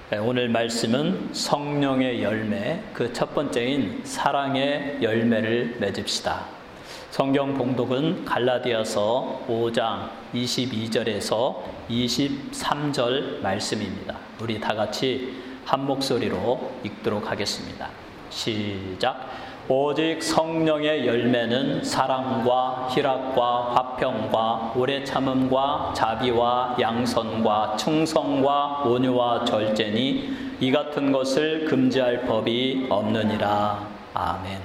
오늘 말씀은 성령의 열매, 그 첫 번째인 사랑의 열매를 맺읍시다. 성경 봉독은 갈라디아서 5장 22절에서 23절 말씀입니다. 우리 다 같이 한 목소리로 읽도록 하겠습니다. 시작. 오직 성령의 열매는 사랑과 희락과 화평과 오래 참음과 자비와 양선과 충성과 온유와 절제니 이 같은 것을 금지할 법이 없느니라. 아멘.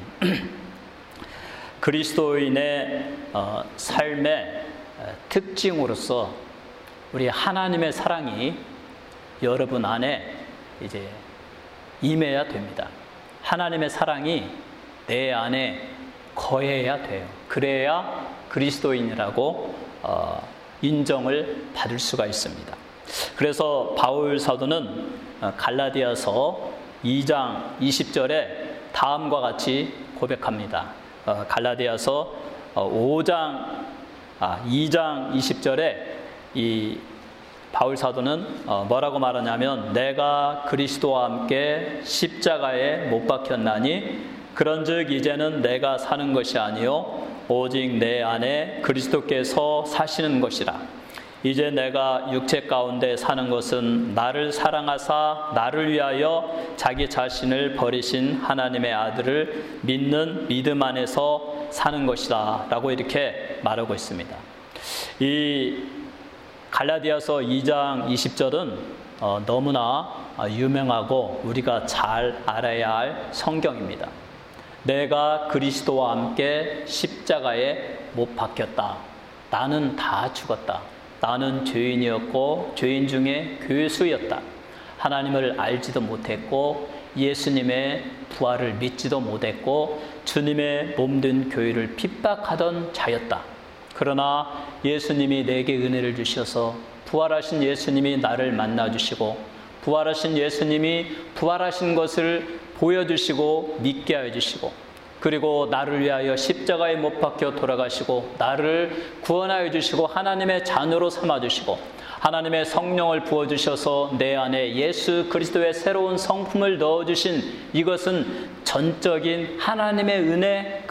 그리스도인의 삶의 특징으로서 우리 하나님의 사랑이 여러분 안에 이제 임해야 됩니다. 하나님의 사랑이 내 안에 거해야 돼요. 그래야 그리스도인이라고 인정을 받을 수가 있습니다. 그래서 바울 사도는 갈라디아서 2장 20절에 다음과 같이 고백합니다. 갈라디아서 2장 20절에 이 바울 사도는 뭐라고 말하냐면, 내가 그리스도와 함께 십자가에 못 박혔나니 그런즉 이제는 내가 사는 것이 아니요 오직 내 안에 그리스도께서 사시는 것이라. 이제 내가 육체 가운데 사는 것은 나를 사랑하사 나를 위하여 자기 자신을 버리신 하나님의 아들을 믿는 믿음 안에서 사는 것이다 라고 이렇게 말하고 있습니다. 이 갈라디아서 2장 20절은 너무나 유명하고 우리가 잘 알아야 할 성경입니다. 내가 그리스도와 함께 십자가에 못 박혔다. 나는 다 죽었다. 나는 죄인이었고 죄인 중에 괴수였다. 하나님을 알지도 못했고 예수님의 부활을 믿지도 못했고 주님의 몸된 교회를 핍박하던 자였다. 그러나 예수님이 내게 은혜를 주셔서 부활하신 예수님이 나를 만나주시고 부활하신 예수님이 부활하신 것을 보여주시고 믿게 하여 주시고 그리고 나를 위하여 십자가에 못 박혀 돌아가시고 나를 구원하여 주시고 하나님의 자녀로 삼아주시고 하나님의 성령을 부어주셔서 내 안에 예수 그리스도의 새로운 성품을 넣어주신 이것은 전적인 하나님의 은혜,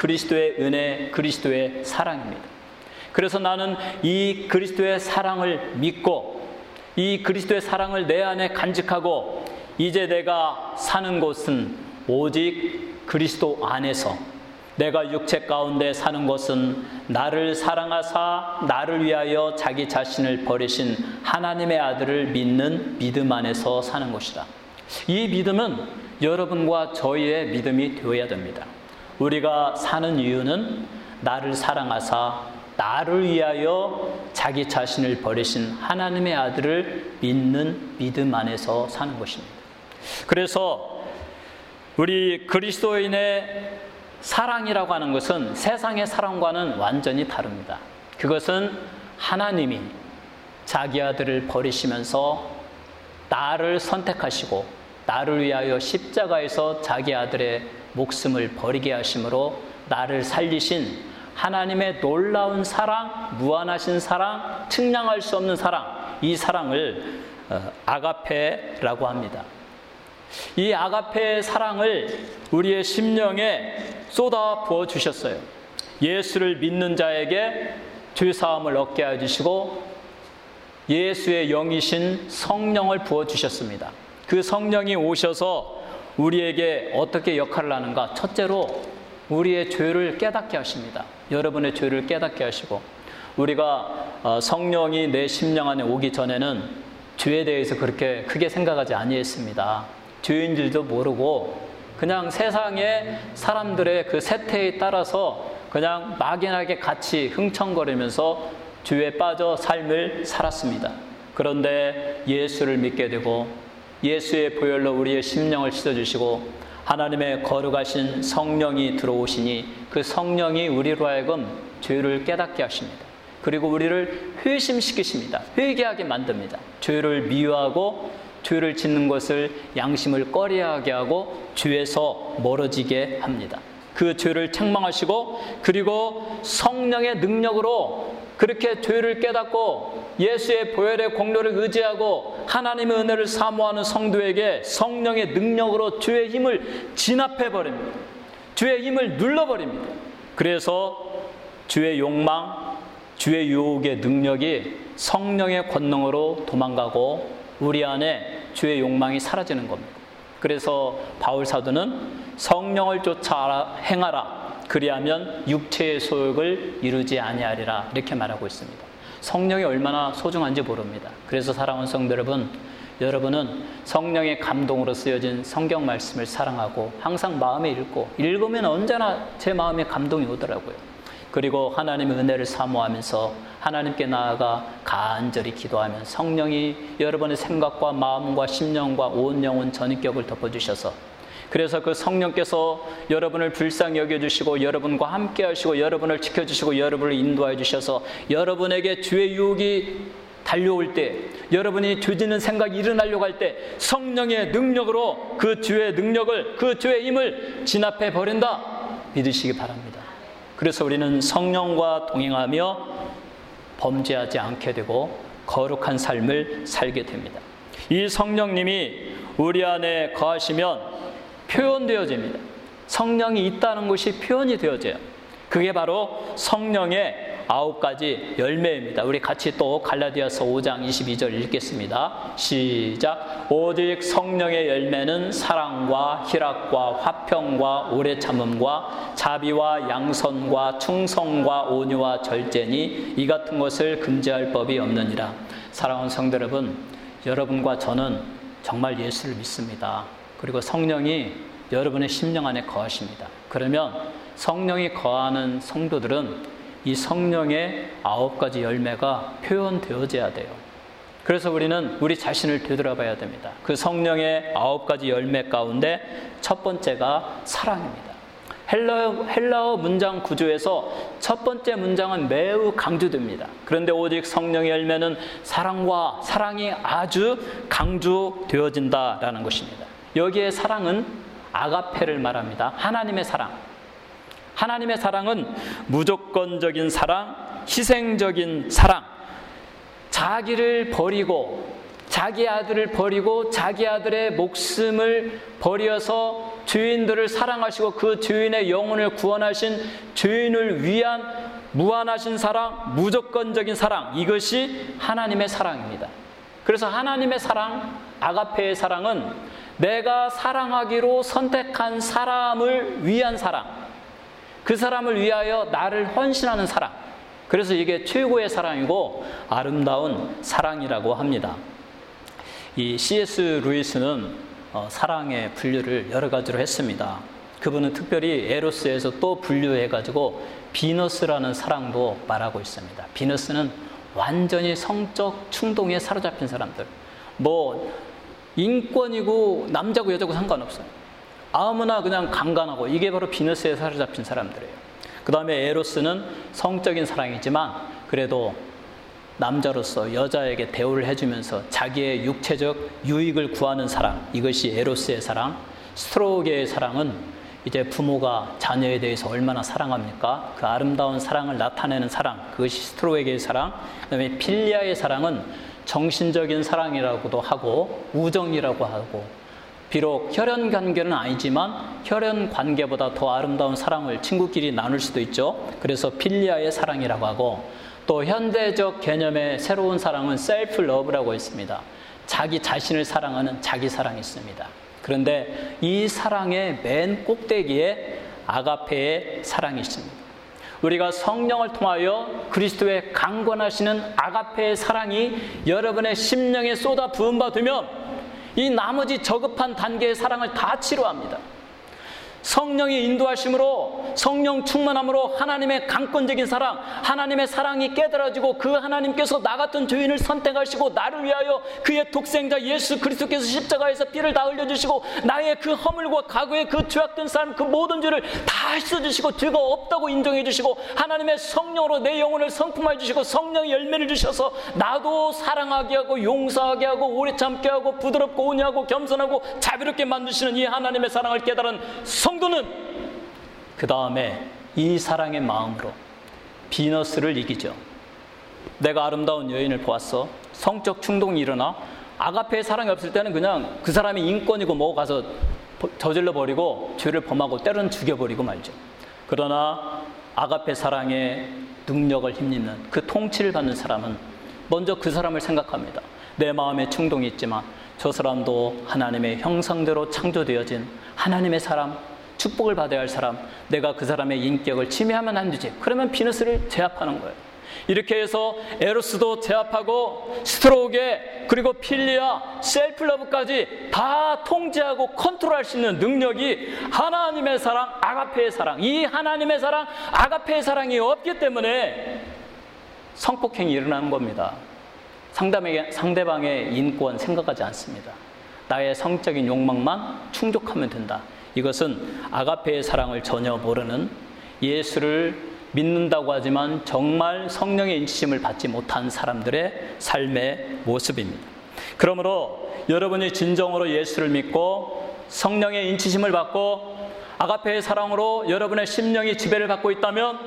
그리스도의 사랑입니다. 그래서 나는 이 그리스도의 사랑을 믿고 이 그리스도의 사랑을 내 안에 간직하고 이제 내가 사는 곳은 오직 그리스도 안에서, 내가 육체 가운데 사는 것은 나를 사랑하사 나를 위하여 자기 자신을 버리신 하나님의 아들을 믿는 믿음 안에서 사는 것이다. 이 믿음은 여러분과 저희의 믿음이 되어야 됩니다. 우리가 사는 이유는 나를 사랑하사 나를 위하여 자기 자신을 버리신 하나님의 아들을 믿는 믿음 안에서 사는 것입니다. 그래서 우리 그리스도인의 사랑이라고 하는 것은 세상의 사랑과는 완전히 다릅니다. 그것은 하나님이 자기 아들을 버리시면서 나를 선택하시고 나를 위하여 십자가에서 자기 아들의 목숨을 버리게 하심으로 나를 살리신 하나님의 놀라운 사랑, 무한하신 사랑, 측량할 수 없는 사랑, 이 사랑을 아가페라고 합니다. 이 아가페의 사랑을 우리의 심령에 쏟아 부어 주셨어요. 예수를 믿는 자에게 죄사함을 얻게 해주시고 예수의 영이신 성령을 부어 주셨습니다. 그 성령이 오셔서 우리에게 어떻게 역할을 하는가? 첫째로 우리의 죄를 깨닫게 하십니다. 여러분의 죄를 깨닫게 하시고, 우리가 성령이 내 심령 안에 오기 전에는 죄에 대해서 그렇게 크게 생각하지 아니했습니다. 죄인 줄도 모르고 그냥 세상의 사람들의 그 세태에 따라서 그냥 막연하게 같이 흥청거리면서 죄에 빠져 삶을 살았습니다. 그런데 예수를 믿게 되고 예수의 보혈로 우리의 심령을 씻어주시고 하나님의 거룩하신 성령이 들어오시니 그 성령이 우리로 하여금 죄를 깨닫게 하십니다. 그리고 우리를 회심시키십니다. 회개하게 만듭니다. 죄를 미워하고 죄를 짓는 것을 양심을 꺼려하게 하고 죄에서 멀어지게 합니다. 그 죄를 책망하시고 그리고 성령의 능력으로 그렇게 죄를 깨닫고 예수의 보혈의 공로를 의지하고 하나님의 은혜를 사모하는 성도에게 성령의 능력으로 주의 힘을 진압해버립니다. 주의 힘을 눌러버립니다. 그래서 주의 욕망, 주의 유혹의 능력이 성령의 권능으로 도망가고 우리 안에 주의 욕망이 사라지는 겁니다. 그래서 바울 사도는 성령을 쫓아 행하라. 그리하면 육체의 소욕을 이루지 아니하리라. 이렇게 말하고 있습니다. 성령이 얼마나 소중한지 모릅니다. 그래서 사랑하는 성도 여러분, 여러분은 성령의 감동으로 쓰여진 성경 말씀을 사랑하고 항상 마음에 읽고 읽으면 언제나 제 마음에 감동이 오더라고요. 그리고 하나님의 은혜를 사모하면서 하나님께 나아가 간절히 기도하면 성령이 여러분의 생각과 마음과 심령과 온 영혼 전인격을 덮어주셔서 그래서 그 성령께서 여러분을 불쌍히 여겨주시고 여러분과 함께 하시고 여러분을 지켜주시고 여러분을 인도해 주셔서 여러분에게 주의 유혹이 달려올 때 여러분이 죄짓는 생각이 일어나려고 할 때 성령의 능력으로 그 주의 능력을 그 주의 힘을 진압해 버린다 믿으시기 바랍니다. 그래서 우리는 성령과 동행하며 범죄하지 않게 되고 거룩한 삶을 살게 됩니다. 이 성령님이 우리 안에 거하시면 표현되어집니다. 성령이 있다는 것이 표현이 되어져요. 그게 바로 성령의 9가지 열매입니다. 우리 같이 또 갈라디아서 5장 22절 읽겠습니다. 시작. 오직 성령의 열매는 사랑과 희락과 화평과 오래 참음과 자비와 양선과 충성과 온유와 절제니 이 같은 것을 금지할 법이 없느니라. 사랑하는 성도 여러분, 여러분과 저는 정말 예수를 믿습니다. 그리고 성령이 여러분의 심령 안에 거하십니다. 그러면 성령이 거하는 성도들은 이 성령의 9가지 열매가 표현되어져야 돼요. 그래서 우리는 우리 자신을 되돌아봐야 됩니다. 그 성령의 9가지 열매 가운데 첫 번째가 사랑입니다. 헬라어 문장 구조에서 첫 번째 문장은 매우 강조됩니다. 그런데 오직 성령의 열매는 사랑과 사랑이 아주 강조되어진다라는 것입니다. 여기에 사랑은 아가페를 말합니다. 하나님의 사랑. 하나님의 사랑은 무조건적인 사랑, 희생적인 사랑. 자기를 버리고 자기 아들을 버리고 자기 아들의 목숨을 버려서 죄인들을 사랑하시고 그 죄인의 영혼을 구원하신 죄인을 위한 무한하신 사랑, 무조건적인 사랑. 이것이 하나님의 사랑입니다. 그래서 하나님의 사랑, 아가페의 사랑은 내가 사랑하기로 선택한 사람을 위한 사랑. 그 사람을 위하여 나를 헌신하는 사랑. 그래서 이게 최고의 사랑이고 아름다운 사랑이라고 합니다. 이 C.S. 루이스는 사랑의 분류를 여러 가지로 했습니다. 그분은 특별히 에로스에서 또 분류해가지고 비너스라는 사랑도 말하고 있습니다. 비너스는 완전히 성적 충동에 사로잡힌 사람들. 인권이고 남자고 여자고 상관없어요. 아무나 그냥 강간하고 이게 바로 비너스에 사로잡힌 사람들이에요. 그 다음에 에로스는 성적인 사랑이지만 그래도 남자로서 여자에게 대우를 해주면서 자기의 육체적 유익을 구하는 사랑, 이것이 에로스의 사랑. 스트로게의 사랑은 이제 부모가 자녀에 대해서 얼마나 사랑합니까? 그 아름다운 사랑을 나타내는 사랑, 그것이 스트로게의 사랑. 그 다음에 필리아의 사랑은 정신적인 사랑이라고도 하고 우정이라고 하고, 비록 혈연 관계는 아니지만 혈연 관계보다 더 아름다운 사랑을 친구끼리 나눌 수도 있죠. 그래서 필리아의 사랑이라고 하고, 또 현대적 개념의 새로운 사랑은 셀프 러브라고 있습니다. 자기 자신을 사랑하는 자기 사랑이 있습니다. 그런데 이 사랑의 맨 꼭대기에 아가페의 사랑이 있습니다. 우리가 성령을 통하여 그리스도의 강권하시는 아가페의 사랑이 여러분의 심령에 쏟아 부은 바 되면 이 나머지 저급한 단계의 사랑을 다 치료합니다. 성령의 인도하심으로, 성령 충만함으로 하나님의 강권적인 사랑, 하나님의 사랑이 깨달아지고 그 하나님께서 나 같은 죄인을 선택하시고 나를 위하여 그의 독생자 예수 그리스도께서 십자가에서 피를 다 흘려주시고 나의 그 허물과 과거의 그 죄악된 삶, 그 모든 죄를 다 씻어주시고 죄가 없다고 인정해 주시고 하나님의 성령으로 내 영혼을 성품해 주시고 성령의 열매를 주셔서 나도 사랑하게 하고 용서하게 하고 오래 참게 하고 부드럽고 온유하고 겸손하고 자비롭게 만드시는 이 하나님의 사랑을 깨달은 성도는 그 다음에 이 사랑의 마음으로 비너스를 이기죠. 내가 아름다운 여인을 보았어. 성적 충동이 일어나. 아가페의 사랑이 없을 때는 그냥 그 사람이 인권이고 뭐 가서 저질러 버리고 죄를 범하고 때로는 죽여버리고 말죠. 그러나 아가페 사랑의 능력을 힘입는 그 통치를 받는 사람은 먼저 그 사람을 생각합니다. 내 마음에 충동이 있지만 저 사람도 하나님의 형상대로 창조되어진 하나님의 사람, 축복을 받아야 할 사람, 내가 그 사람의 인격을 침해하면 안 되지. 그러면 비너스를 제압하는 거예요. 이렇게 해서 에로스도 제압하고 스트로게, 그리고 필리아, 셀프러브까지 다 통제하고 컨트롤할 수 있는 능력이 하나님의 사랑, 아가페의 사랑, 이 하나님의 사랑, 아가페의 사랑이 없기 때문에 성폭행이 일어나는 겁니다. 상대방의 인권 생각하지 않습니다. 나의 성적인 욕망만 충족하면 된다. 이것은 아가페의 사랑을 전혀 모르는, 예수를 믿는다고 하지만 정말 성령의 인치심을 받지 못한 사람들의 삶의 모습입니다. 그러므로 여러분이 진정으로 예수를 믿고 성령의 인치심을 받고 아가페의 사랑으로 여러분의 심령이 지배를 받고 있다면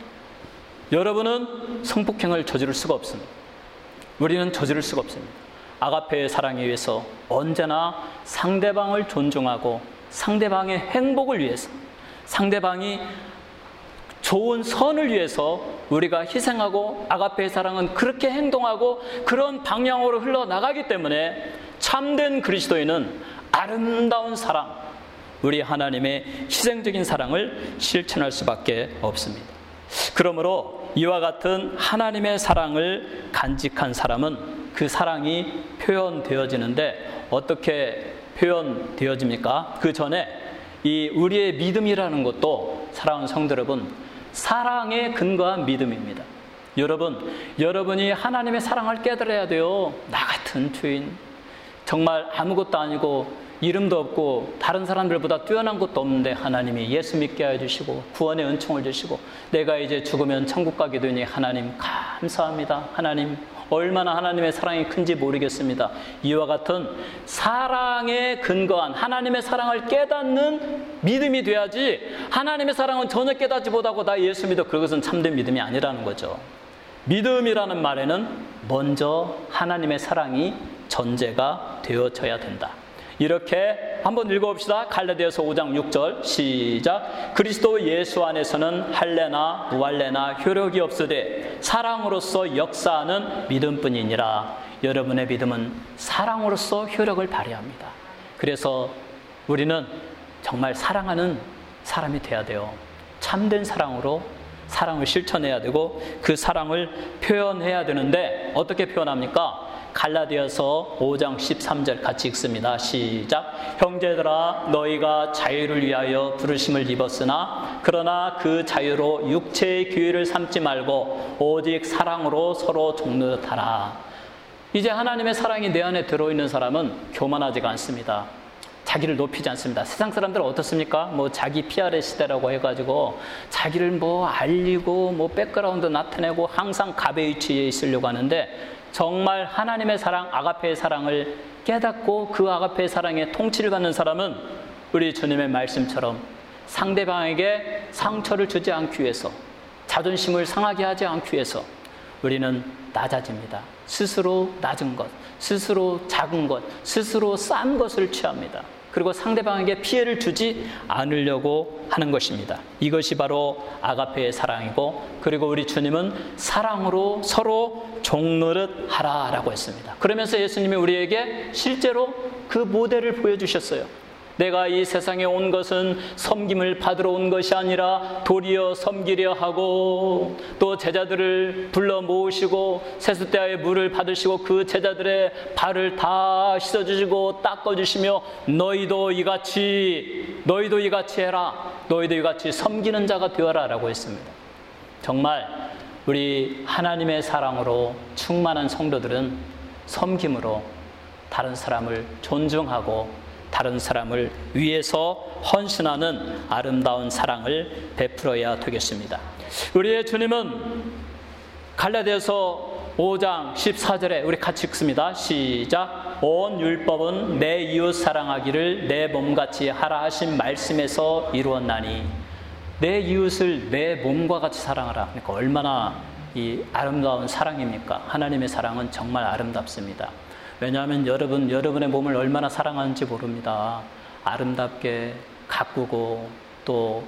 여러분은 성폭행을 저지를 수가 없습니다. 우리는 저지를 수가 없습니다. 아가페의 사랑에 의해서 언제나 상대방을 존중하고 상대방의 행복을 위해서, 상대방이 좋은 선을 위해서 우리가 희생하고, 아가페의 사랑은 그렇게 행동하고 그런 방향으로 흘러나가기 때문에 참된 그리스도인은 아름다운 사랑, 우리 하나님의 희생적인 사랑을 실천할 수밖에 없습니다. 그러므로 이와 같은 하나님의 사랑을 간직한 사람은 그 사랑이 표현되어지는데 어떻게 표현되어집니까? 그 전에 이 우리의 믿음이라는 것도, 사랑하는 성도 여러분, 사랑에 근거한 믿음입니다. 여러분이 하나님의 사랑을 깨달아야 돼요. 나 같은 죄인, 정말 아무것도 아니고 이름도 없고 다른 사람들보다 뛰어난 것도 없는데 하나님이 예수 믿게 해주시고 구원의 은총을 주시고 내가 이제 죽으면 천국 가게 되니 하나님 감사합니다. 하나님 얼마나 하나님의 사랑이 큰지 모르겠습니다. 이와 같은 사랑에 근거한 하나님의 사랑을 깨닫는 믿음이 돼야지, 하나님의 사랑은 전혀 깨닫지 못하고 나 예수 믿어, 그것은 참된 믿음이 아니라는 거죠. 믿음이라는 말에는 먼저 하나님의 사랑이 전제가 되어져야 된다. 이렇게 한번 읽어봅시다. 갈라디아서 5장 6절 시작. 그리스도 예수 안에서는 할례나 무할례나 효력이 없으되 사랑으로서 역사하는 믿음뿐이니라. 여러분의 믿음은 사랑으로서 효력을 발휘합니다. 그래서 우리는 정말 사랑하는 사람이 돼야 돼요. 참된 사랑으로 사랑을 실천해야 되고 그 사랑을 표현해야 되는데 어떻게 표현합니까? 갈라디아서 5장 13절 같이 읽습니다. 시작. 형제들아, 너희가 자유를 위하여 부르심을 입었으나 그러나 그 자유로 육체의 기회를 삼지 말고 오직 사랑으로 서로 종노릇하라. 이제 하나님의 사랑이 내 안에 들어있는 사람은 교만하지가 않습니다. 자기를 높이지 않습니다. 세상 사람들은 어떻습니까? 뭐 자기 PR의 시대라고 해가지고 자기를 뭐 알리고 뭐 백그라운드 나타내고 항상 갑의 위치에 있으려고 하는데, 정말 하나님의 사랑, 아가페의 사랑을 깨닫고 그 아가페의 사랑에 통치를 받는 사람은 우리 주님의 말씀처럼 상대방에게 상처를 주지 않기 위해서, 자존심을 상하게 하지 않기 위해서 우리는 낮아집니다. 스스로 낮은 것, 스스로 작은 것, 스스로 싼 것을 취합니다. 그리고 상대방에게 피해를 주지 않으려고 하는 것입니다. 이것이 바로 아가페의 사랑이고, 그리고 우리 주님은 사랑으로 서로 종노릇하라 라고 했습니다. 그러면서 예수님이 우리에게 실제로 그 모델을 보여주셨어요. 내가 이 세상에 온 것은 섬김을 받으러 온 것이 아니라 도리어 섬기려 하고, 또 제자들을 불러 모으시고 세숫대야의 물을 받으시고 그 제자들의 발을 다 씻어주시고 닦아주시며 너희도 이같이 해라, 너희도 이같이 섬기는 자가 되어라 라고 했습니다. 정말 우리 하나님의 사랑으로 충만한 성도들은 섬김으로 다른 사람을 존중하고 다른 사람을 위해서 헌신하는 아름다운 사랑을 베풀어야 되겠습니다. 우리의 주님은 갈라디아서 5장 14절에 우리 같이 읽습니다. 시작. 온 율법은 내 이웃 사랑하기를 내 몸같이 하라 하신 말씀에서 이루었나니. 내 이웃을 내 몸과 같이 사랑하라. 그러니까 얼마나 이 아름다운 사랑입니까? 하나님의 사랑은 정말 아름답습니다. 왜냐하면 여러분의 몸을 얼마나 사랑하는지 모릅니다. 아름답게 가꾸고 또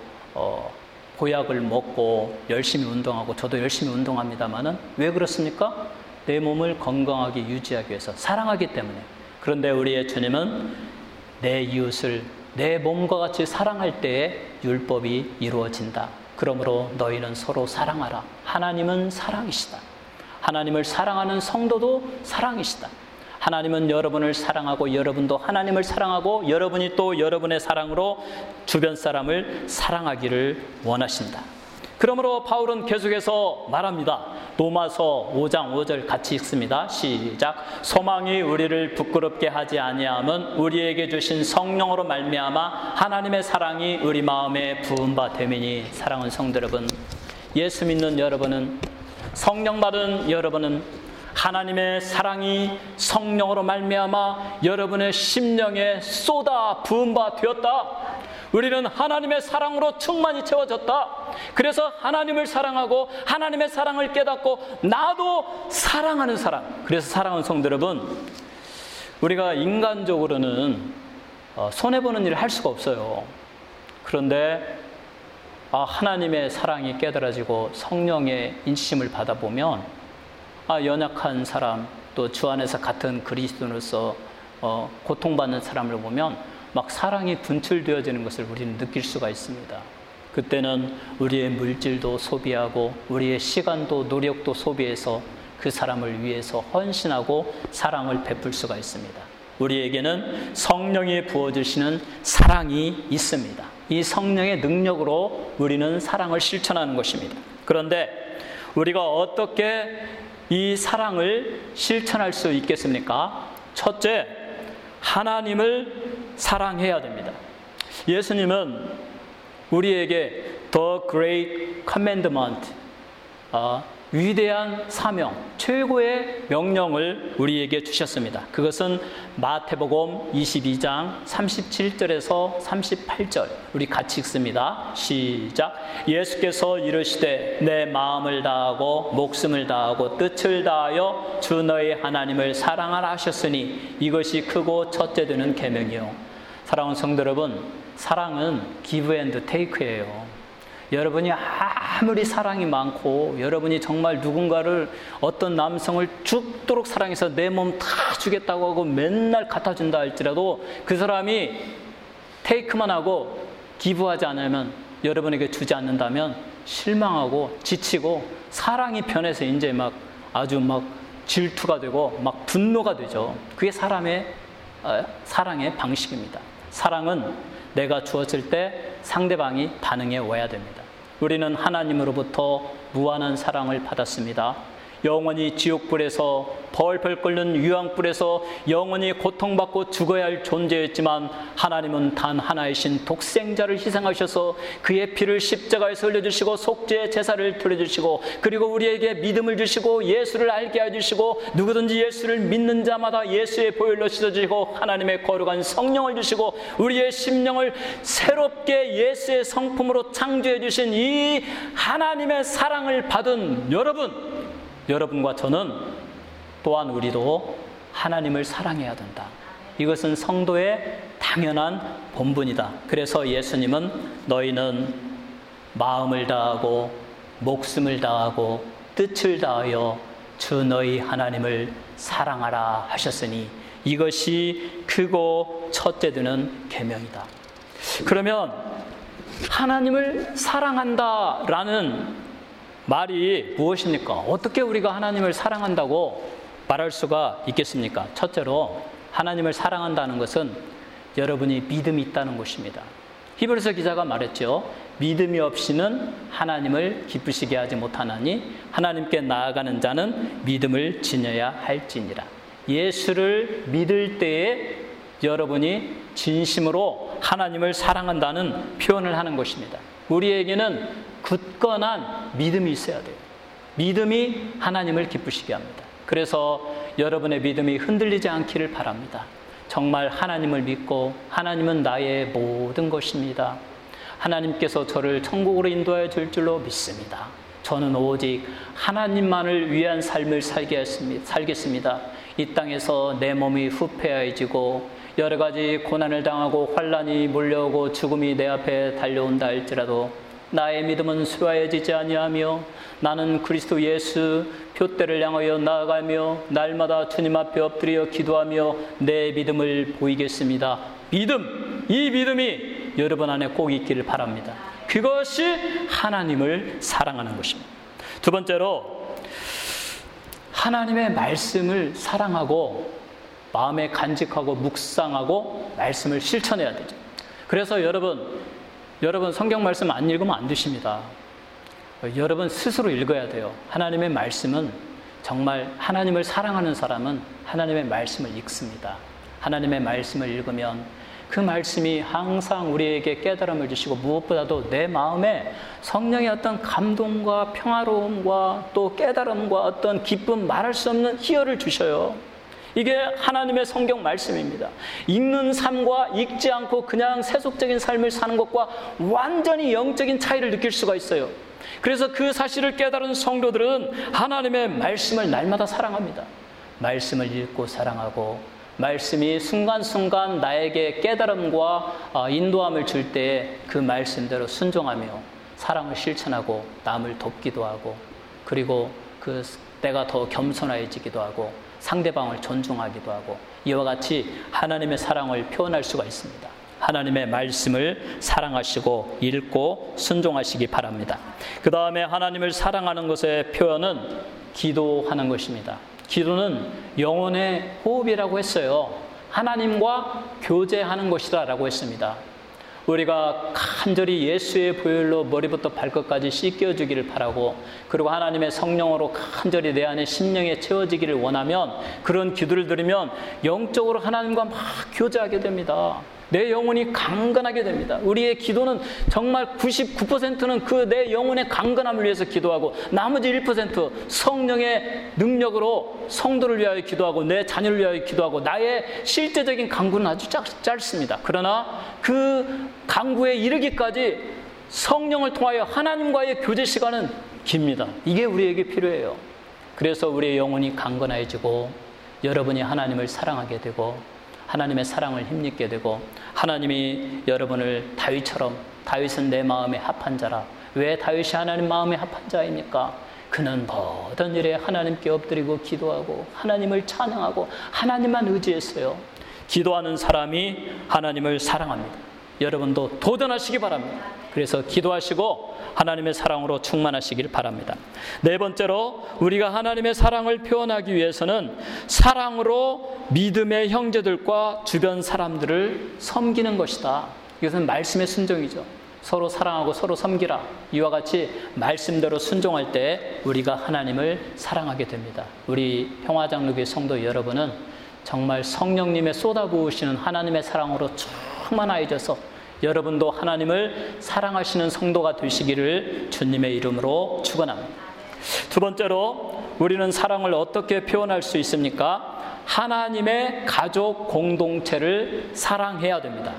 보약을 먹고 열심히 운동하고, 저도 열심히 운동합니다만은 왜 그렇습니까? 내 몸을 건강하게 유지하기 위해서, 사랑하기 때문에. 그런데 우리의 주님은 내 이웃을 내 몸과 같이 사랑할 때에 율법이 이루어진다. 그러므로 너희는 서로 사랑하라. 하나님은 사랑이시다. 하나님을 사랑하는 성도도 사랑이시다. 하나님은 여러분을 사랑하고 여러분도 하나님을 사랑하고 여러분이 또 여러분의 사랑으로 주변 사람을 사랑하기를 원하신다. 그러므로 바울은 계속해서 말합니다. 로마서 5장 5절 같이 읽습니다. 시작. 소망이 우리를 부끄럽게 하지 아니함은 우리에게 주신 성령으로 말미암아 하나님의 사랑이 우리 마음에 부은 바 됨이니. 사랑하는 성도 여러분, 예수 믿는 여러분은, 성령 받은 여러분은 하나님의 사랑이 성령으로 말미암아 여러분의 심령에 쏟아 부은 바 되었다. 우리는 하나님의 사랑으로 충만히 채워졌다. 그래서 하나님을 사랑하고 하나님의 사랑을 깨닫고 나도 사랑하는 사람. 그래서 사랑하는 성도 여러분, 우리가 인간적으로는 손해보는 일을 할 수가 없어요. 그런데 하나님의 사랑이 깨달아지고 성령의 인치심을 받아보면 연약한 사람, 또 주 안에서 같은 그리스도인으로서 고통받는 사람을 보면 막 사랑이 분출되어지는 것을 우리는 느낄 수가 있습니다. 그때는 우리의 물질도 소비하고 우리의 시간도 노력도 소비해서 그 사람을 위해서 헌신하고 사랑을 베풀 수가 있습니다. 우리에게는 성령이 부어주시는 사랑이 있습니다. 이 성령의 능력으로 우리는 사랑을 실천하는 것입니다. 그런데 우리가 어떻게 이 사랑을 실천할 수 있겠습니까? 첫째, 하나님을 사랑해야 됩니다. 예수님은 우리에게 The Great Commandment, 위대한 사명, 최고의 명령을 우리에게 주셨습니다. 그것은 마태복음 22장 37절에서 38절, 우리 같이 읽습니다. 시작. 예수께서 이르시되 내 마음을 다하고 목숨을 다하고 뜻을 다하여 주 너희 하나님을 사랑하라 하셨으니 이것이 크고 첫째 되는 계명이요. 사랑하는 성도 여러분, 사랑은 give and take예요. 여러분이 아무리 사랑이 많고 여러분이 정말 누군가를, 어떤 남성을 죽도록 사랑해서 내 몸 다 주겠다고 하고 맨날 갖다 준다 할지라도 그 사람이 테이크만 하고 기부하지 않으면, 여러분에게 주지 않는다면 실망하고 지치고 사랑이 변해서 이제 막 아주 막 질투가 되고 막 분노가 되죠. 그게 사랑의 방식입니다. 사랑은 내가 주었을 때 상대방이 반응해 와야 됩니다. 우리는 하나님으로부터 무한한 사랑을 받았습니다. 영원히 지옥불에서 벌벌 끓는 유황불에서 영원히 고통받고 죽어야 할 존재였지만 하나님은 단 하나이신 독생자를 희생하셔서 그의 피를 십자가에서 흘려주시고 속죄의 제사를 돌려주시고, 그리고 우리에게 믿음을 주시고 예수를 알게 해주시고, 누구든지 예수를 믿는 자마다 예수의 보혈로 씻어주시고 하나님의 거룩한 성령을 주시고 우리의 심령을 새롭게 예수의 성품으로 창조해 주신 이 하나님의 사랑을 받은 여러분과 저는 또한 우리도 하나님을 사랑해야 된다. 이것은 성도의 당연한 본분이다. 그래서 예수님은 너희는 마음을 다하고 목숨을 다하고 뜻을 다하여 주 너희 하나님을 사랑하라 하셨으니 이것이 크고 첫째 되는 계명이다. 그러면 하나님을 사랑한다라는 말이 무엇입니까? 어떻게 우리가 하나님을 사랑한다고 말할 수가 있겠습니까? 첫째로, 하나님을 사랑한다는 것은 여러분이 믿음이 있다는 것입니다. 히브리서 기자가 말했죠. 믿음이 없이는 하나님을 기쁘시게 하지 못하나니 하나님께 나아가는 자는 믿음을 지녀야 할지니라. 예수를 믿을 때에 여러분이 진심으로 하나님을 사랑한다는 표현을 하는 것입니다. 우리에게는 굳건한 믿음이 있어야 돼요. 믿음이 하나님을 기쁘시게 합니다. 그래서 여러분의 믿음이 흔들리지 않기를 바랍니다. 정말 하나님을 믿고 하나님은 나의 모든 것입니다. 하나님께서 저를 천국으로 인도하여 줄 줄로 믿습니다. 저는 오직 하나님만을 위한 삶을 살겠습니다. 이 땅에서 내 몸이 후패해지고 여러 가지 고난을 당하고 환난이 몰려오고 죽음이 내 앞에 달려온다 할지라도 나의 믿음은 수하여지지 아니하며 나는 그리스도 예수 표대를 향하여 나아가며 날마다 주님 앞에 엎드려 기도하며 내 믿음을 보이겠습니다. 믿음, 이 믿음이 여러분 안에 꼭 있기를 바랍니다. 그것이 하나님을 사랑하는 것입니다. 두 번째로 하나님의 말씀을 사랑하고 마음에 간직하고 묵상하고 말씀을 실천해야 되죠. 그래서 여러분 성경 말씀 안 읽으면 안 되십니다. 여러분 스스로 읽어야 돼요. 하나님의 말씀은 정말 하나님을 사랑하는 사람은 하나님의 말씀을 읽습니다. 하나님의 말씀을 읽으면 그 말씀이 항상 우리에게 깨달음을 주시고 무엇보다도 내 마음에 성령의 어떤 감동과 평화로움과 또 깨달음과 어떤 기쁨, 말할 수 없는 희열을 주셔요. 이게 하나님의 성경 말씀입니다. 읽는 삶과 읽지 않고 그냥 세속적인 삶을 사는 것과 완전히 영적인 차이를 느낄 수가 있어요. 그래서 그 사실을 깨달은 성도들은 하나님의 말씀을 날마다 사랑합니다. 말씀을 읽고 사랑하고 말씀이 순간순간 나에게 깨달음과 인도함을 줄 때 그 말씀대로 순종하며 사랑을 실천하고 남을 돕기도 하고 그리고 내가 더 겸손해지기도 하고 상대방을 존중하기도 하고 이와 같이 하나님의 사랑을 표현할 수가 있습니다. 하나님의 말씀을 사랑하시고 읽고 순종하시기 바랍니다. 그 다음에 하나님을 사랑하는 것의 표현은 기도하는 것입니다. 기도는 영혼의 호흡이라고 했어요. 하나님과 교제하는 것이다라고 했습니다. 우리가 간절히 예수의 보혈로 머리부터 발끝까지 씻겨주기를 바라고 그리고 하나님의 성령으로 간절히 내 안에 심령에 채워지기를 원하면 그런 기도를 드리면 영적으로 하나님과 막 교제하게 됩니다. 내 영혼이 강건하게 됩니다. 우리의 기도는 정말 99%는 그 내 영혼의 강건함을 위해서 기도하고 나머지 1% 성령의 능력으로 성도를 위하여 기도하고 내 자녀를 위하여 기도하고 나의 실제적인 강구는 아주 짧습니다. 그러나 그 강구에 이르기까지 성령을 통하여 하나님과의 교제 시간은 깁니다. 이게 우리에게 필요해요. 그래서 우리의 영혼이 강건해지고 여러분이 하나님을 사랑하게 되고 하나님의 사랑을 힘입게 되고 하나님이 여러분을 다윗은 내 마음에 합한 자라. 왜 다윗이 하나님 마음에 합한 자입니까? 그는 모든 일에 하나님께 엎드리고 기도하고 하나님을 찬양하고 하나님만 의지했어요. 기도하는 사람이 하나님을 사랑합니다. 여러분도 도전하시기 바랍니다. 그래서 기도하시고 하나님의 사랑으로 충만하시길 바랍니다. 네 번째로 우리가 하나님의 사랑을 표현하기 위해서는 사랑으로 믿음의 형제들과 주변 사람들을 섬기는 것이다. 이것은 말씀의 순종이죠. 서로 사랑하고 서로 섬기라. 이와 같이 말씀대로 순종할 때 우리가 하나님을 사랑하게 됩니다. 우리 평화장로교회 성도 여러분은 정말 성령님의 쏟아부으시는 하나님의 사랑으로 충만하여져서 여러분도 하나님을 사랑하시는 성도가 되시기를 주님의 이름으로 축원합니다. 두 번째로 우리는 사랑을 어떻게 표현할 수 있습니까? 하나님의 가족 공동체를 사랑해야 됩니다.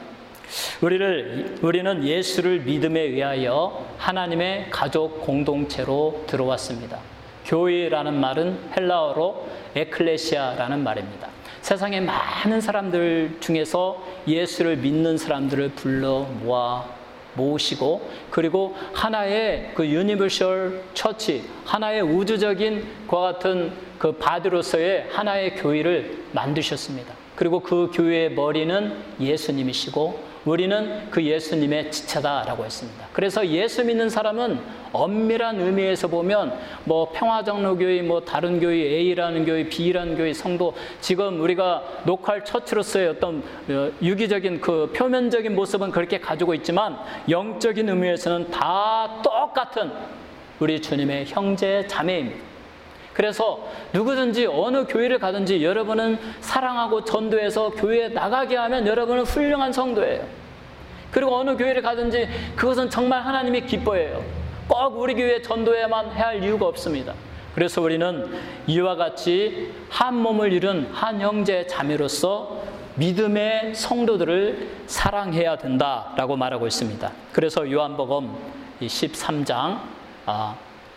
우리는 예수를 믿음에 의하여 하나님의 가족 공동체로 들어왔습니다. 교회라는 말은 헬라어로 에클레시아라는 말입니다. 세상의 많은 사람들 중에서 예수를 믿는 사람들을 불러 모으시고 그리고 하나의 그 유니버셜 처치, 하나의 우주적인 그와 같은 그 바디로서의 하나의 교회를 만드셨습니다. 그리고 그 교회의 머리는 예수님이시고 우리는 그 예수님의 지체다라고 했습니다. 그래서 예수 믿는 사람은 엄밀한 의미에서 보면 평화장로교회 다른 교회 A라는 교회 B라는 교회 성도 지금 우리가 녹할 처치로서의 어떤 유기적인 그 표면적인 모습은 그렇게 가지고 있지만 영적인 의미에서는 다 똑같은 우리 주님의 형제 자매입니다. 그래서 누구든지 어느 교회를 가든지 여러분은 사랑하고 전도해서 교회에 나가게 하면 여러분은 훌륭한 성도예요. 그리고 어느 교회를 가든지 그것은 정말 하나님이 기뻐해요. 꼭 우리 교회에 전도해야만 해야 할 이유가 없습니다. 그래서 우리는 이와 같이 한 몸을 이룬 한 형제 자매로서 믿음의 성도들을 사랑해야 된다라고 말하고 있습니다. 그래서 요한복음 13장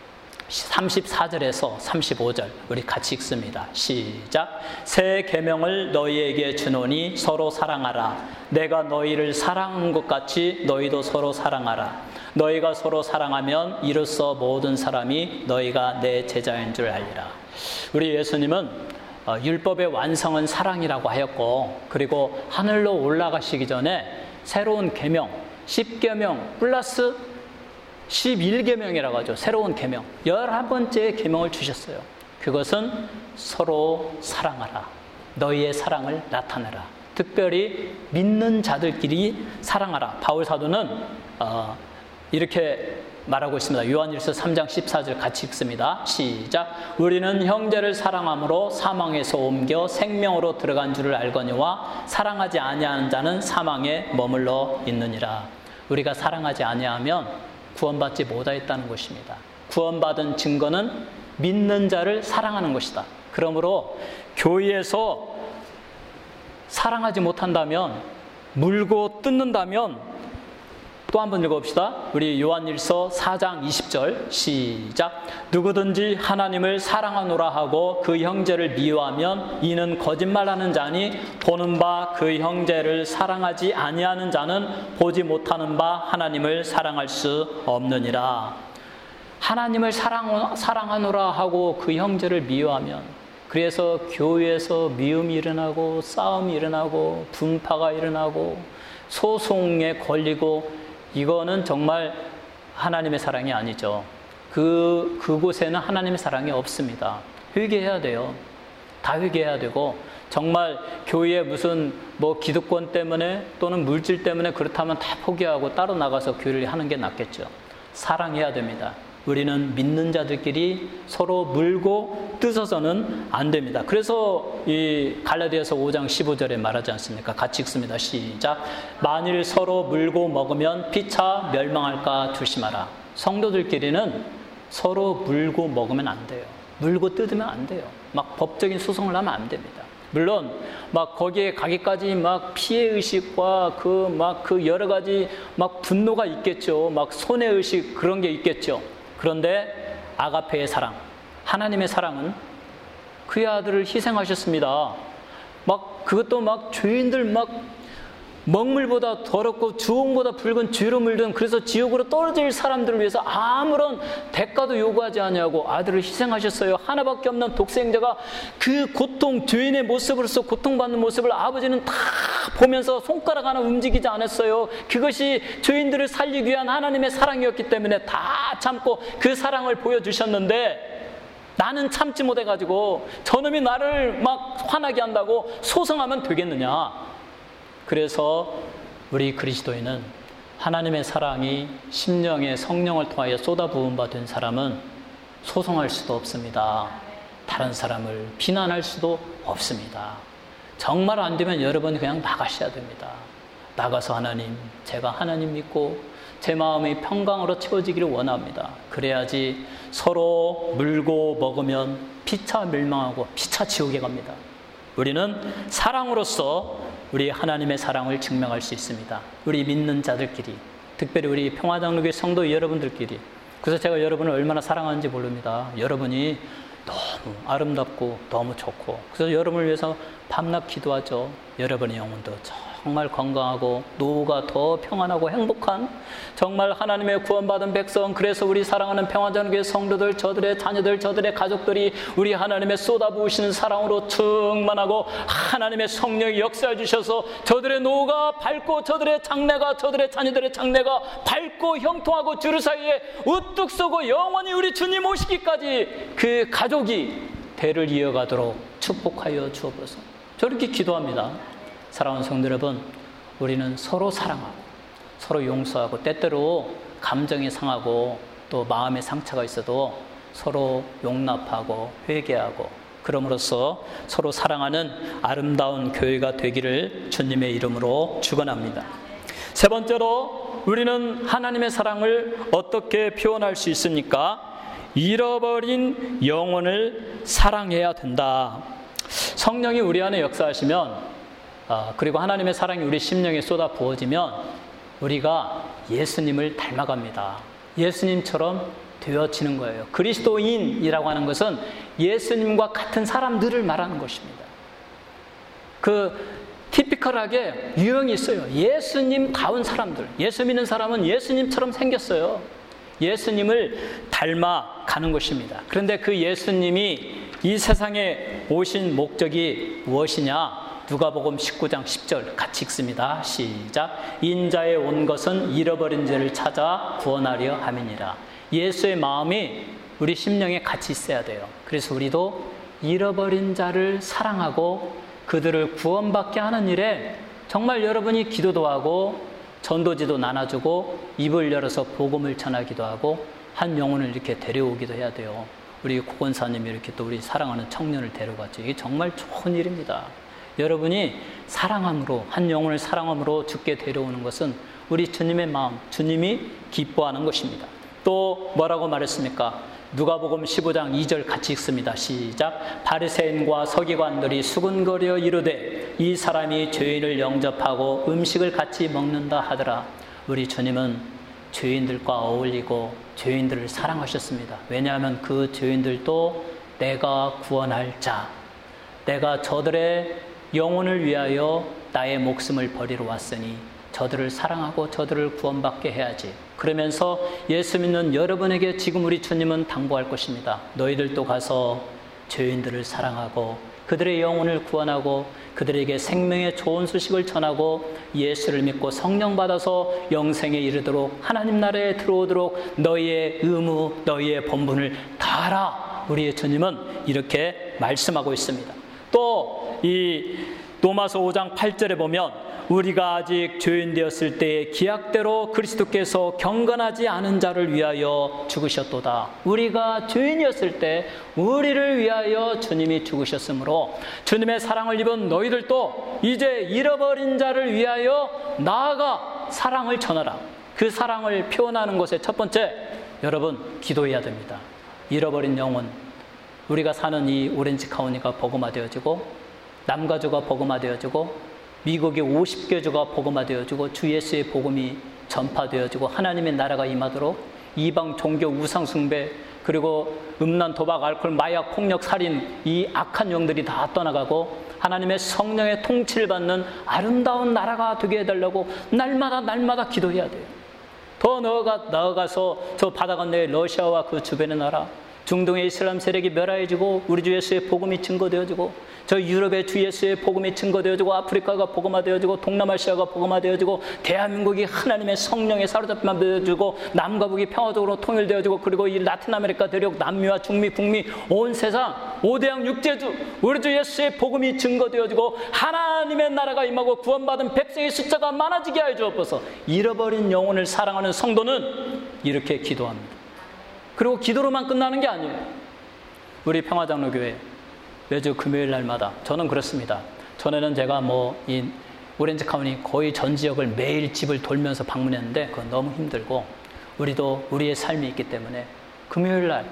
34절에서 35절 우리 같이 읽습니다. 시작. 새 계명을 너희에게 주노니 서로 사랑하라. 내가 너희를 사랑한 것 같이 너희도 서로 사랑하라. 너희가 서로 사랑하면 이로써 모든 사람이 너희가 내 제자인 줄 알리라. 우리 예수님은 율법의 완성은 사랑이라고 하였고, 그리고 하늘로 올라가시기 전에 새로운 계명 10계명 플러스 11계명이라고 하죠. 새로운 계명 11번째 계명을 주셨어요. 그것은 서로 사랑하라. 너희의 사랑을 나타내라. 특별히 믿는 자들끼리 사랑하라. 바울 사도는 이렇게 말하고 있습니다. 요한일서 3장 14절 같이 읽습니다. 시작. 우리는 형제를 사랑함으로 사망에서 옮겨 생명으로 들어간 줄을 알거니와 사랑하지 아니하는 자는 사망에 머물러 있느니라. 우리가 사랑하지 아니하면 구원받지 못하였다는 것입니다. 구원받은 증거는 믿는 자를 사랑하는 것이다. 그러므로 교회에서 사랑하지 못한다면, 물고 뜯는다면, 또 한번 읽어봅시다. 우리 요한일서 4장 20절 시작. 누구든지 하나님을 사랑하노라 하고 그 형제를 미워하면 이는 거짓말하는 자니 보는 바 그 형제를 사랑하지 아니하는 자는 보지 못하는 바 하나님을 사랑할 수 없느니라. 하나님을 사랑하노라 하고 그 형제를 미워하면, 그래서 교회에서 미움이 일어나고 싸움이 일어나고 분파가 일어나고 소송에 걸리고, 이거는 정말 하나님의 사랑이 아니죠. 그곳에는 하나님의 사랑이 없습니다. 회개해야 돼요. 다 회개해야 되고, 정말 교회에 무슨 기득권 때문에 또는 물질 때문에 그렇다면 다 포기하고 따로 나가서 교회를 하는 게 낫겠죠. 사랑해야 됩니다. 우리는 믿는 자들끼리 서로 물고 뜯어서는 안 됩니다. 그래서 이 갈라디아서 5장 15절에 말하지 않습니까? 같이 읽습니다. 시작. 만일 서로 물고 먹으면 피차 멸망할까 조심하라. 성도들끼리는 서로 물고 먹으면 안 돼요. 물고 뜯으면 안 돼요. 막 법적인 소송을 하면 안 됩니다. 물론 막 거기에 가기까지 막 피해의식과 그 여러 가지 막 분노가 있겠죠. 막 손해의식 그런 게 있겠죠. 그런데 아가페의 사랑, 하나님의 사랑은 그의 아들을 희생하셨습니다. 막 그것도 막 죄인들 막 먹물보다 더럽고 주홍보다 붉은 쥐로 물든, 그래서 지옥으로 떨어질 사람들을 위해서 아무런 대가도 요구하지 않냐고 아들을 희생하셨어요. 하나밖에 없는 독생자가 그 고통, 죄인의 모습으로서 고통받는 모습을 아버지는 다 보면서 손가락 하나 움직이지 않았어요. 그것이 죄인들을 살리기 위한 하나님의 사랑이었기 때문에 다 참고 그 사랑을 보여주셨는데, 나는 참지 못해가지고 저놈이 나를 막 화나게 한다고 소송하면 되겠느냐. 그래서 우리 그리스도인은 하나님의 사랑이 심령에 성령을 통하여 쏟아부은 바 된 사람은 소송할 수도 없습니다. 다른 사람을 비난할 수도 없습니다. 정말 안 되면 여러분 그냥 나가셔야 됩니다. 나가서 하나님, 제가 하나님 믿고 제 마음이 평강으로 채워지기를 원합니다. 그래야지 서로 물고 먹으면 피차 멸망하고 피차 지옥에 갑니다. 우리는 사랑으로서 우리 하나님의 사랑을 증명할 수 있습니다. 우리 믿는 자들끼리, 특별히 우리 평화장로교회 성도 여러분들끼리. 그래서 제가 여러분을 얼마나 사랑하는지 모릅니다. 여러분이 너무 아름답고 너무 좋고, 그래서 여러분을 위해서 밤낮 기도하죠. 여러분의 영혼도 정말 건강하고 노후가 더 평안하고 행복한 정말 하나님의 구원받은 백성, 그래서 우리 사랑하는 평화전교회 성도들, 저들의 자녀들, 저들의 가족들이 우리 하나님의 쏟아부으시는 사랑으로 충만하고 하나님의 성령이 역사해 주셔서 저들의 노후가 밝고 저들의 장래가, 저들의 자녀들의 장래가 밝고 형통하고 주를 사이에 우뚝 서고 영원히 우리 주님 오시기까지 그 가족이 대를 이어가도록 축복하여 주옵소서. 저렇게 기도합니다. 사랑하는 성도 여러분, 우리는 서로 사랑하고 서로 용서하고, 때때로 감정이 상하고 또 마음의 상처가 있어도 서로 용납하고 회개하고, 그럼으로써 서로 사랑하는 아름다운 교회가 되기를 주님의 이름으로 축원합니다. 세 번째로 우리는 하나님의 사랑을 어떻게 표현할 수 있습니까? 잃어버린 영혼을 사랑해야 된다. 성령이 우리 안에 역사하시면, 그리고 하나님의 사랑이 우리 심령에 쏟아 부어지면 우리가 예수님을 닮아갑니다. 예수님처럼 되어지는 거예요. 그리스도인이라고 하는 것은 예수님과 같은 사람들을 말하는 것입니다. 티피컬하게 유형이 있어요. 예수님다운 사람들. 예수 믿는 사람은 예수님처럼 생겼어요. 예수님을 닮아 가는 것입니다. 그런데 그 예수님이 이 세상에 오신 목적이 무엇이냐? 누가복음 19장 10절 같이 읽습니다. 시작. 인자에 온 것은 잃어버린 자를 찾아 구원하려 함이니라. 예수의 마음이 우리 심령에 같이 있어야 돼요. 그래서 우리도 잃어버린 자를 사랑하고 그들을 구원받게 하는 일에 정말 여러분이 기도도 하고 전도지도 나눠주고 입을 열어서 복음을 전하기도 하고 한 영혼을 이렇게 데려오기도 해야 돼요. 우리 고건사님이 이렇게 또 우리 사랑하는 청년을 데려갔죠. 이게 정말 좋은 일입니다. 여러분이 사랑함으로, 한 영혼을 사랑함으로 주께 데려오는 것은 우리 주님의 마음, 주님이 기뻐하는 것입니다. 또 뭐라고 말했습니까? 누가복음 15장 2절 같이 읽습니다. 시작. 바리새인과 서기관들이 수군거려 이르되 이 사람이 죄인을 영접하고 음식을 같이 먹는다 하더라. 우리 주님은 죄인들과 어울리고 죄인들을 사랑하셨습니다. 왜냐하면 그 죄인들도 내가 구원할 자, 내가 저들의 영혼을 위하여 나의 목숨을 버리러 왔으니 저들을 사랑하고 저들을 구원받게 해야지. 그러면서 예수 믿는 여러분에게 지금 우리 주님은 당부할 것입니다. 너희들도 가서 죄인들을 사랑하고 그들의 영혼을 구원하고 그들에게 생명의 좋은 소식을 전하고 예수를 믿고 성령 받아서 영생에 이르도록 하나님 나라에 들어오도록 너희의 의무, 너희의 본분을 다하라. 우리의 주님은 이렇게 말씀하고 있습니다. 또 이 로마서 5장 8절에 보면 우리가 아직 죄인 되었을 때의 기약대로 그리스도께서 경건하지 않은 자를 위하여 죽으셨도다. 우리가 죄인이었을 때 우리를 위하여 주님이 죽으셨으므로 주님의 사랑을 입은 너희들도 이제 잃어버린 자를 위하여 나아가 사랑을 전하라. 그 사랑을 표현하는 것의 첫 번째, 여러분 기도해야 됩니다. 잃어버린 영혼, 우리가 사는 이 오렌지 카운티가 복음화되어지고 남가주가 복음화되어지고 미국의 50개 주가 복음화되어지고 주 예수의 복음이 전파되어지고 하나님의 나라가 임하도록 이방 종교 우상 숭배 그리고 음란, 도박, 알코올, 마약, 폭력, 살인 이 악한 영들이 다 떠나가고 하나님의 성령의 통치를 받는 아름다운 나라가 되게 해달라고 날마다 기도해야 돼요. 더 나아가서 저 바다 건너의 러시아와 그 주변의 나라, 중동의 이슬람 세력이 멸하여지고 우리 주 예수의 복음이 증거되어지고 저 유럽의 주 예수의 복음이 증거되어지고 아프리카가 복음화되어지고 동남아시아가 복음화되어지고 대한민국이 하나님의 성령에 사로잡히만 되어지고 남과 북이 평화적으로 통일되어지고 그리고 이 라틴 아메리카 대륙 남미와 중미 북미 온 세상 5대양 6제주 우리 주 예수의 복음이 증거되어지고 하나님의 나라가 임하고 구원받은 백성의 숫자가 많아지게 하여 주옵소서. 잃어버린 영혼을 사랑하는 성도는 이렇게 기도합니다. 그리고 기도로만 끝나는 게 아니에요. 우리 평화장로교회 매주 금요일 날마다 저는 그렇습니다. 전에는 제가 이 오렌지 카운티 거의 전 지역을 매일 집을 돌면서 방문했는데 그건 너무 힘들고 우리도 우리의 삶이 있기 때문에 금요일 날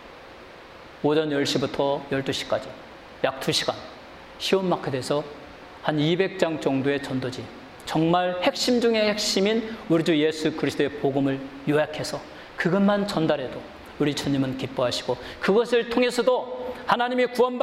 오전 10시부터 12시까지 약 2시간 시온마켓에서 한 200장 정도의 전도지, 정말 핵심 중의 핵심인 우리 주 예수 그리스도의 복음을 요약해서 그것만 전달해도 우리 주님은 기뻐하시고 그것을 통해서도 하나님이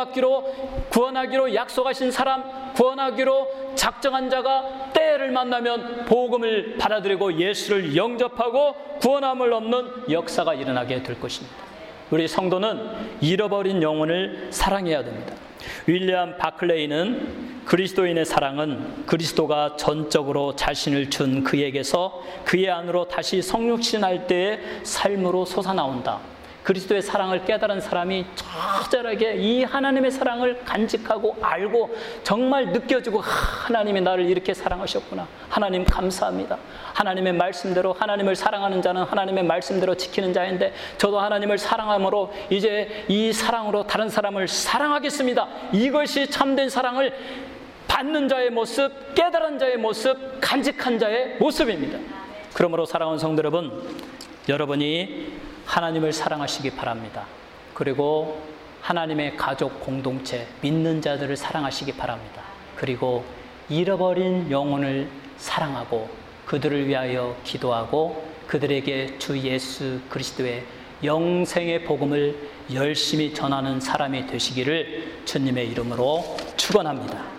구원하기로 약속하신 사람, 구원하기로 작정한 자가 때를 만나면 복음을 받아들이고 예수를 영접하고 구원함을 얻는 역사가 일어나게 될 것입니다. 우리 성도는 잃어버린 영혼을 사랑해야 됩니다. 윌리엄 바클레이는 그리스도인의 사랑은 그리스도가 전적으로 자신을 준 그에게서 그의 안으로 다시 성육신할 때의 삶으로 솟아나온다. 그리스도의 사랑을 깨달은 사람이 처절하게 이 하나님의 사랑을 간직하고 알고 정말 느껴지고 하나님이 나를 이렇게 사랑하셨구나. 하나님 감사합니다. 하나님의 말씀대로 하나님을 사랑하는 자는 하나님의 말씀대로 지키는 자인데 저도 하나님을 사랑함으로 이제 이 사랑으로 다른 사람을 사랑하겠습니다. 이것이 참된 사랑을 받는 자의 모습, 깨달은 자의 모습, 간직한 자의 모습입니다. 그러므로 사랑하는 성도 여러분, 여러분이 하나님을 사랑하시기 바랍니다. 그리고 하나님의 가족 공동체, 믿는 자들을 사랑하시기 바랍니다. 그리고 잃어버린 영혼을 사랑하고 그들을 위하여 기도하고 그들에게 주 예수 그리스도의 영생의 복음을 열심히 전하는 사람이 되시기를 주님의 이름으로 축원합니다.